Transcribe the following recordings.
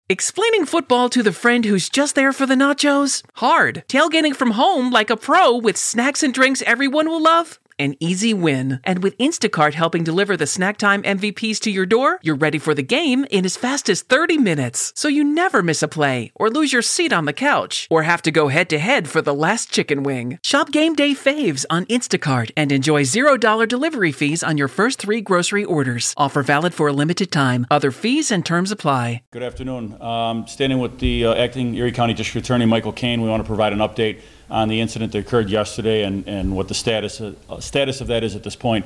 Explaining football to the friend who's just there for the nachos? Hard. Tailgating from home like a pro with snacks and drinks everyone will love? An easy win. And with Instacart helping deliver the snack time MVPs to your door, you're ready for the game in as fast as 30 minutes. So you never miss a play, or lose your seat on the couch, or have to go head-to-head for the last chicken wing. Shop Game Day Faves on Instacart and enjoy $0 delivery fees on your first 3 grocery orders. Offer valid for a limited time. Other fees and terms apply. Good afternoon. Standing with the Acting Erie County District Attorney Michael Kane, we want to provide an update on the incident that occurred yesterday and what the status of that is at this point.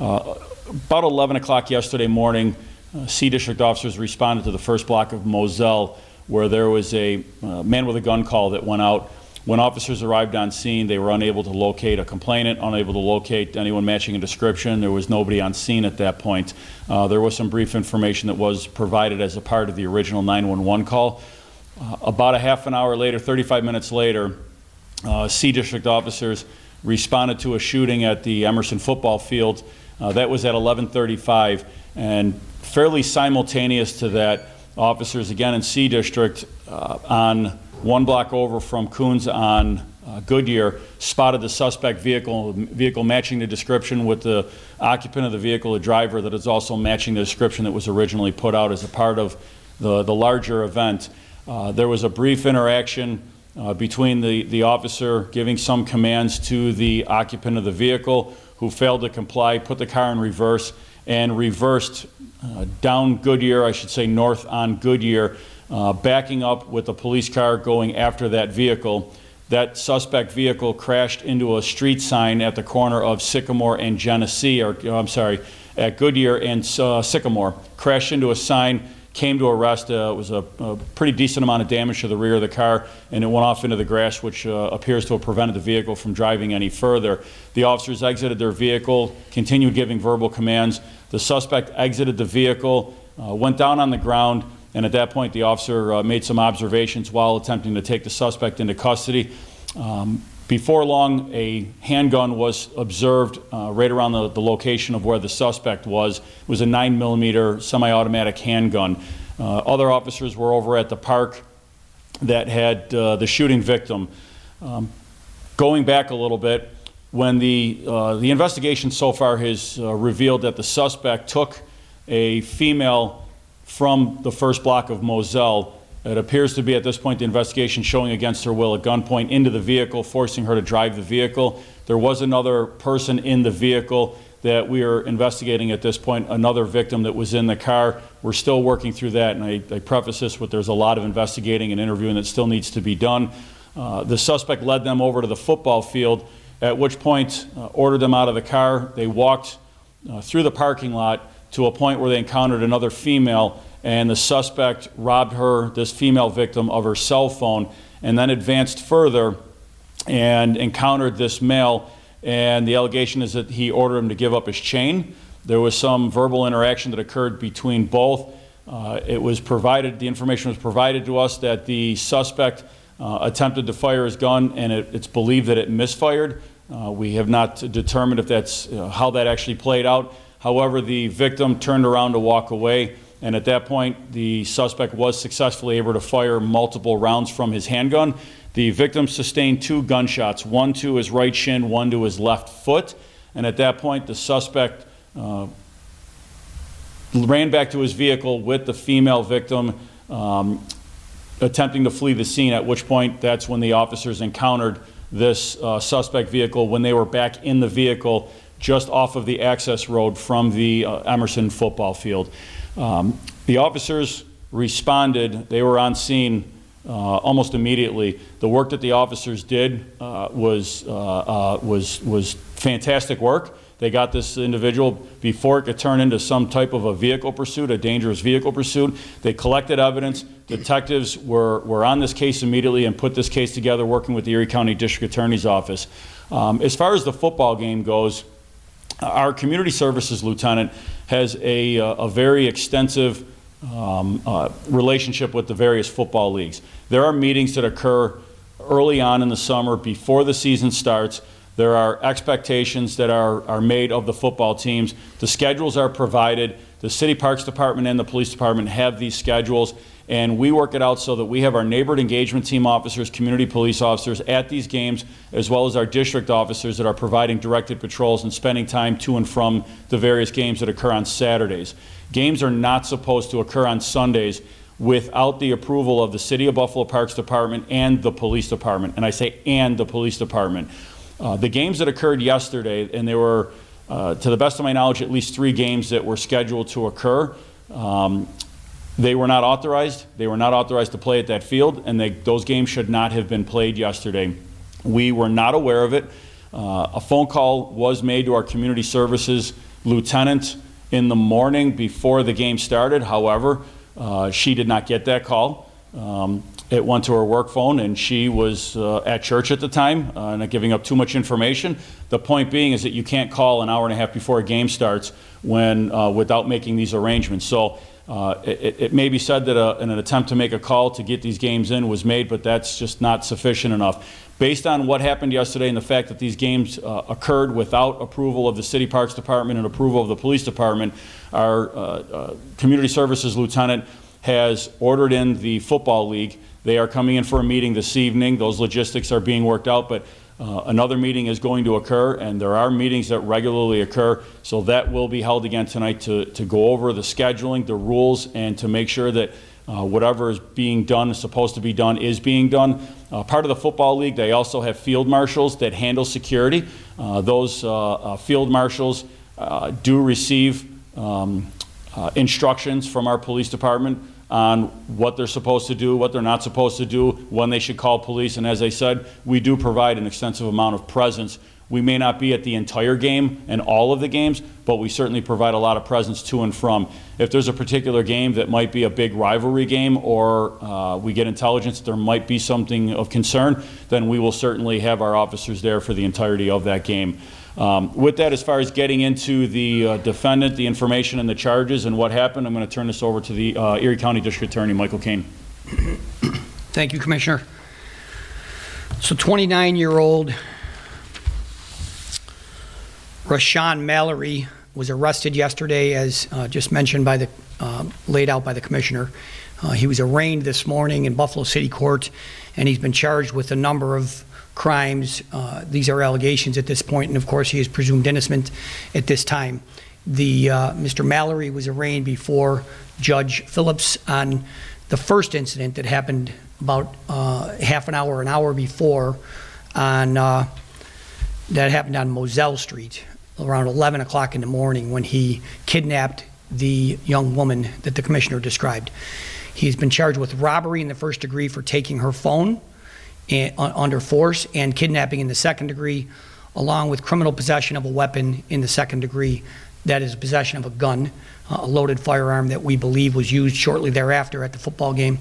About 11 o'clock yesterday morning, C District officers responded to the first block of Moselle where there was a man with a gun call that went out. When officers arrived on scene, they were unable to locate a complainant, unable to locate anyone matching a description. There was nobody on scene at that point. There was some brief information that was provided as a part of the original 911 call. About a half an hour later, 35 minutes later, C District officers responded to a shooting at the Emerson football field. That was at 11:35, and fairly simultaneous to that, officers again in C District on one block over from Coons on Goodyear spotted the suspect vehicle matching the description with the occupant of the vehicle, a driver that is also matching the description that was originally put out as a part of the larger event. There was a brief interaction between the officer giving some commands to the occupant of the vehicle who failed to comply, put the car in reverse, and reversed down Goodyear, I should say north on Goodyear, backing up with the police car going after that vehicle. That suspect vehicle crashed into a street sign at the corner of Sycamore and Genesee, at Goodyear and Sycamore. Crashed into a sign, came to a rest. It was a pretty decent amount of damage to the rear of the car, and it went off into the grass, which appears to have prevented the vehicle from driving any further. The officers exited their vehicle, continued giving verbal commands. The suspect exited the vehicle, went down on the ground, and at that point the officer made some observations while attempting to take the suspect into custody. Before long, a handgun was observed right around the location of where the suspect was. It was a 9mm semi-automatic handgun. Other officers were over at the park that had the shooting victim. Going back a little bit, when the investigation so far has revealed that the suspect took a female from the first block of Moselle. It appears to be at this point the investigation showing against her will at gunpoint into the vehicle, forcing her to drive the vehicle. There was another person in the vehicle that we are investigating at this point, another victim that was in the car. We're still working through that, and I preface this with there's a lot of investigating and interviewing that still needs to be done. The suspect led them over to the football field, at which point ordered them out of the car. They walked through the parking lot to a point where they encountered another female, and the suspect robbed her, this female victim, of her cell phone, and then advanced further and encountered this male, and the allegation is that he ordered him to give up his chain. There was some verbal interaction that occurred between both. It was provided, the information was provided to us that the suspect attempted to fire his gun, and it's believed that it misfired. We have not determined if that's how that actually played out. However, the victim turned around to walk away, and at that point, the suspect was successfully able to fire multiple rounds from his handgun. The victim sustained 2 gunshots, one to his right shin, one to his left foot, and at that point, the suspect ran back to his vehicle with the female victim, attempting to flee the scene, at which point that's when the officers encountered this suspect vehicle when they were back in the vehicle just off of the access road from the Emerson football field. The officers responded. They were on scene almost immediately. The work that the officers did was fantastic work. They got this individual before it could turn into some type of a vehicle pursuit, a dangerous vehicle pursuit. They collected evidence. Detectives were on this case immediately and put this case together, working with the Erie County District Attorney's Office. As far as the football game goes, our community services lieutenant has a very extensive relationship with the various football leagues. There are meetings that occur early on in the summer before the season starts. There are expectations that are made of the football teams. The schedules are provided. The City Parks Department and the Police Department have these schedules, and we work it out so that we have our neighborhood engagement team officers, community police officers at these games, as well as our district officers that are providing directed patrols and spending time to and from the various games that occur on Saturdays. Games are not supposed to occur on Sundays without the approval of the City of Buffalo Parks Department and the Police Department. And I say and the Police Department. The games that occurred yesterday, and there were, to the best of my knowledge, at least 3 games that were scheduled to occur. They were not authorized. They were not authorized to play at that field, and those games should not have been played yesterday. We were not aware of it. A phone call was made to our community services lieutenant in the morning before the game started. However, she did not get that call. It went to her work phone, and she was at church at the time, not giving up too much information. The point being is that you can't call an hour and a half before a game starts without making these arrangements. So it may be said that an attempt to make a call to get these games in was made, but that's just not sufficient enough. Based on what happened yesterday and the fact that these games occurred without approval of the City Parks Department and approval of the Police Department, our Community Services Lieutenant has ordered in the Football League. They are coming in for a meeting this evening. Those logistics are being worked out, but another meeting is going to occur, and there are meetings that regularly occur, so that will be held again tonight to go over the scheduling, the rules, and to make sure that whatever is being done, is supposed to be done, is being done. Part of the Football League, they also have field marshals that handle security. Those field marshals do receive instructions from our police department on what they're supposed to do, what they're not supposed to do, when they should call police. And as I said, we do provide an extensive amount of presence. We may not be at the entire game and all of the games, but we certainly provide a lot of presence to and from. If there's a particular game that might be a big rivalry game, or we get intelligence that there might be something of concern, then we will certainly have our officers there for the entirety of that game. With that, as far as getting into the defendant, the information and the charges and what happened, I'm going to turn this over to the Erie County District Attorney, Michael Kane. Thank you, Commissioner. So 29-year-old Rashawn Mallory was arrested yesterday, as just mentioned by the, laid out by the Commissioner. He was arraigned this morning in Buffalo City Court, and he's been charged with a number of crimes. These are allegations at this point, and of course he is presumed innocent at this time. Mr. Mallory was arraigned before Judge Phillips on the first incident that happened about half an hour before that happened on Moselle Street around 11 o'clock in the morning, when he kidnapped the young woman that the Commissioner described. He's been charged with robbery in the first degree for taking her phone under force, and kidnapping in the second degree, along with criminal possession of a weapon in the second degree, that is possession of a gun, a loaded firearm that we believe was used shortly thereafter at the football game.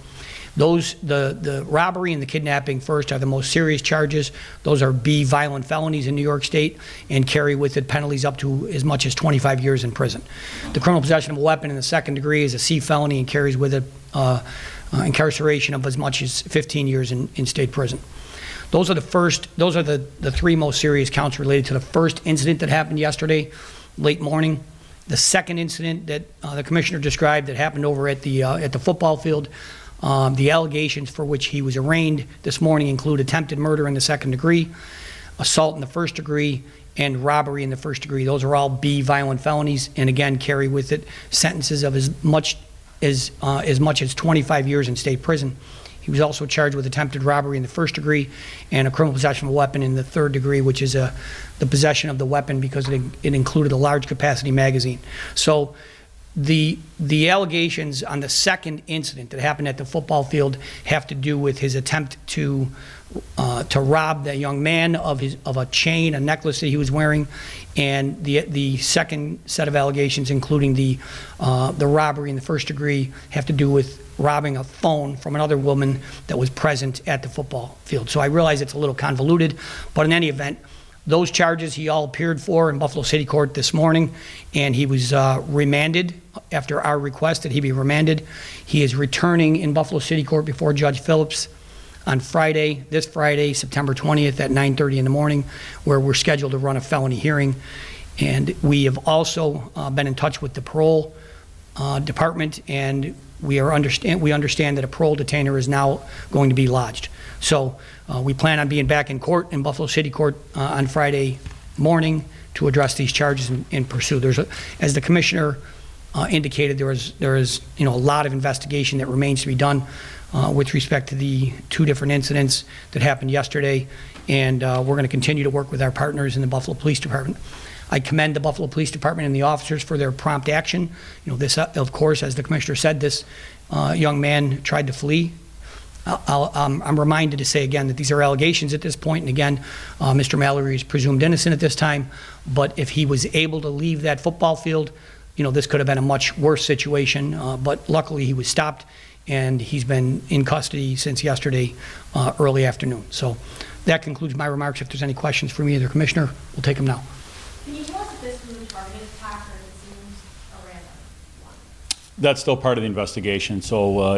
The robbery and the kidnapping first are the most serious charges. Those are B, violent felonies in New York State, and carry with it penalties up to as much as 25 years in prison. The criminal possession of a weapon in the second degree is a C felony and carries with it incarceration of as much as 15 years in state prison. Those are the 3 most serious counts related to the first incident that happened yesterday, late morning. The second incident that the Commissioner described that happened over at the football field, the allegations for which he was arraigned this morning include attempted murder in the second degree, assault in the first degree, and robbery in the first degree. Those are all B, violent felonies, and again carry with it sentences of as much as 25 years in state prison. He was also charged with attempted robbery in the first degree and a criminal possession of a weapon in the third degree, which is the possession of the weapon because it included a large capacity magazine. So the allegations on the second incident that happened at the football field have to do with his attempt to rob the young man of a chain, a necklace that he was wearing, and the second set of allegations, including the robbery in the first degree, have to do with robbing a phone from another woman that was present at the football field. So I realize it's a little convoluted, but in any event, those charges he all appeared for in Buffalo City Court this morning, and he was remanded after our request that he be remanded. He is returning in Buffalo City Court before Judge Phillips on this Friday, September 20th at 9:30 in the morning, where we're scheduled to run a felony hearing. And we have also been in touch with the parole department, and we understand that a parole detainer is now going to be lodged. So we plan on being back in court, in Buffalo City Court, on Friday morning to address these charges and pursue. As the commissioner indicated, there is a lot of investigation that remains to be done with respect to the 2 different incidents that happened yesterday, and we're going to continue to work with our partners in the Buffalo Police Department. I commend the Buffalo Police Department and the officers for their prompt action. This, of course, as the commissioner said, this young man tried to flee. I'm reminded to say again that these are allegations at this point, and again, Mr. Mallory is presumed innocent at this time, but if he was able to leave that football field, this could have been a much worse situation, but luckily he was stopped, and he's been in custody since yesterday early afternoon. So that concludes my remarks. If there's any questions for me or the commissioner, we'll take them now. Can you tell us if this was a targeted attack or if it seems a random one? That's still part of the investigation. So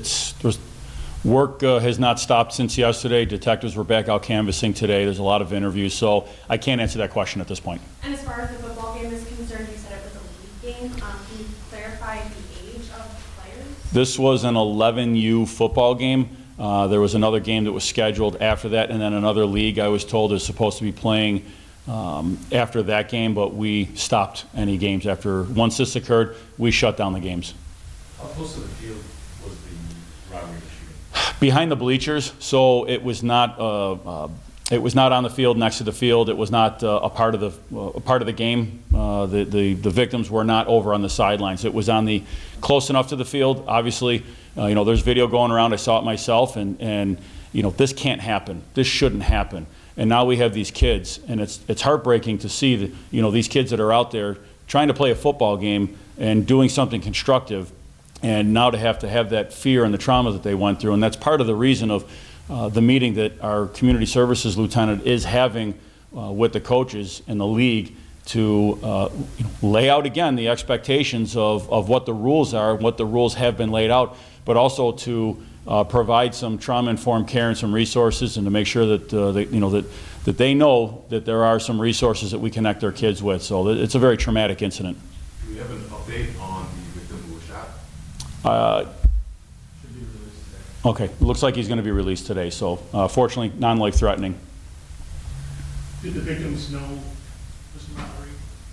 work has not stopped since yesterday. Detectives were back out canvassing today. There's a lot of interviews, so I can't answer that question at this point. And as far as the football game is concerned, you said it was a league game. Can you clarify the age of the players? This was an 11U football game. There was another game that was scheduled after that, and then another league I was told is supposed to be playing after that game, but we stopped any games after. Once this occurred, we shut down the games. How close to the field was the robbery shooting? Behind the bleachers, so it was not on the field, next to the field. It was not a part of the game. The victims were not over on the sidelines. It was on the close enough to the field. Obviously, there's video going around. I saw it myself, and this can't happen. This shouldn't happen. And now we have these kids, and it's heartbreaking to see these kids that are out there trying to play a football game and doing something constructive, and now to have that fear and the trauma that they went through. And that's part of the reason of the meeting that our community services lieutenant is having with the coaches in the league to lay out again the expectations of what the rules are, what the rules have been laid out, but also to provide some trauma-informed care and some resources, and to make sure that that they know that there are some resources that we connect their kids with. So it's a very traumatic incident. Do we have an update on the victim who was shot? Should be released today. Okay, it looks like he's going to be released today. So fortunately, non-life-threatening. Did the victims know Mr. Mallory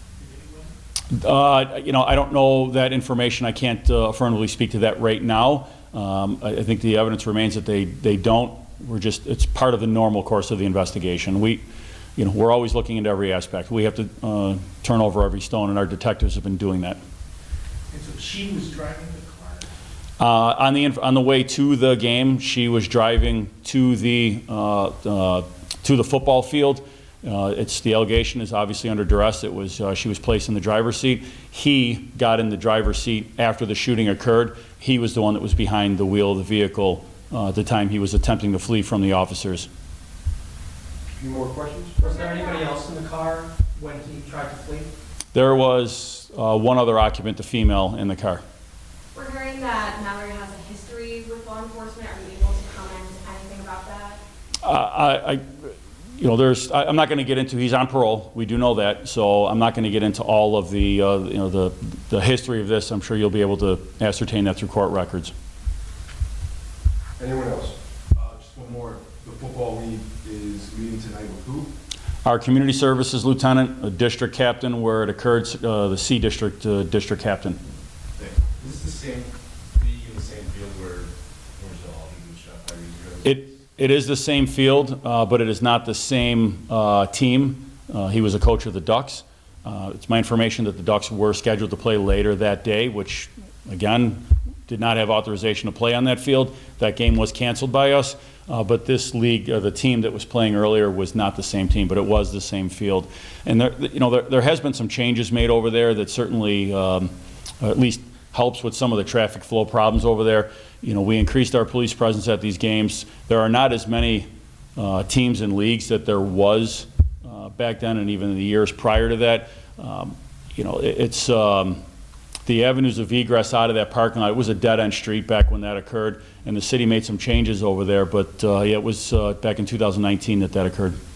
in any way? I don't know that information. I can't affirmatively speak to that right now. I think the evidence remains that they don't. It's part of the normal course of the investigation. We're always looking into every aspect. We have to turn over every stone, and our detectives have been doing that. And so she was driving the car? On the way to the game, she was driving to the football field. The allegation is obviously under duress. It was she was placed in the driver's seat. He got in the driver's seat after the shooting occurred. He was the one that was behind the wheel of the vehicle at the time he was attempting to flee from the officers. Any more questions? Was there anybody else in the car when he tried to flee? There was one other occupant, a female, in the car. We're hearing that Mallory has a history with law enforcement. Are you able to comment anything about that? I'm not going to get into. He's on parole. We do know that, so I'm not going to get into all of the history of this. I'm sure you'll be able to ascertain that through court records. Anyone else? Just one more. The football league is meeting tonight with who? Our community services lieutenant, a district captain where it occurred, the C district district captain. Okay. Is this the same league in the same field where Alden was shot 5 years ago? It is the same field, but it is not the same team. He was a coach of the Ducks. It's my information that the Ducks were scheduled to play later that day, which, again, did not have authorization to play on that field. That game was canceled by us, but this league, the team that was playing earlier, was not the same team, but it was the same field. And there has been some changes made over there that certainly at least helps with some of the traffic flow problems over there. We increased our police presence at these games. There are not as many teams and leagues that there was back then, and even in the years prior to that. It's the avenues of egress out of that parking lot. It was a dead-end street back when that occurred, and the city made some changes over there. But it was back in 2019 that occurred.